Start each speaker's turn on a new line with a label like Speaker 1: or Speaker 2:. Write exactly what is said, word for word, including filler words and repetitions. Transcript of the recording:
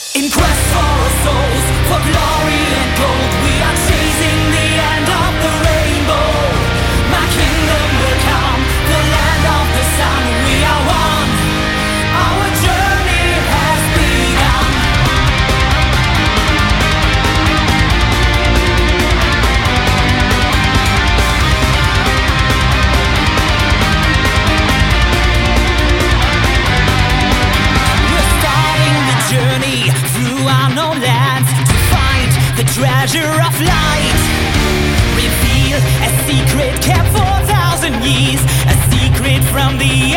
Speaker 1: In quest for our souls, for glory and gold, we are chasing the end of the rainbow. My kingdom will come, the land of the sun. We are one, our journey has begun. We're starting the journey through unknown lands to find the treasure of light. Reveal a secret kept for a thousand years, a secret from the